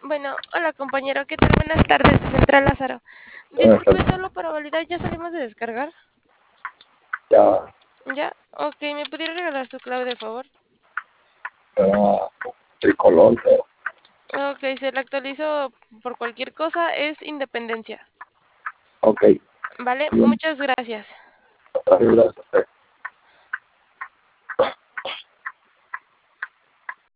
Bueno, hola compañero, ¿qué tal? Buenas tardes, de Central Lázaro. Buenas Disculpe, tardes. solo para validar, ¿ya salimos de descargar? Ya, ¿Ya? Ok, ¿me pudiera regalar su clave de favor? era tricolor, pero Ok, se la actualizo por cualquier cosa, es Independencia. ok, ¿Vale? bien, Muchas gracias. gracias.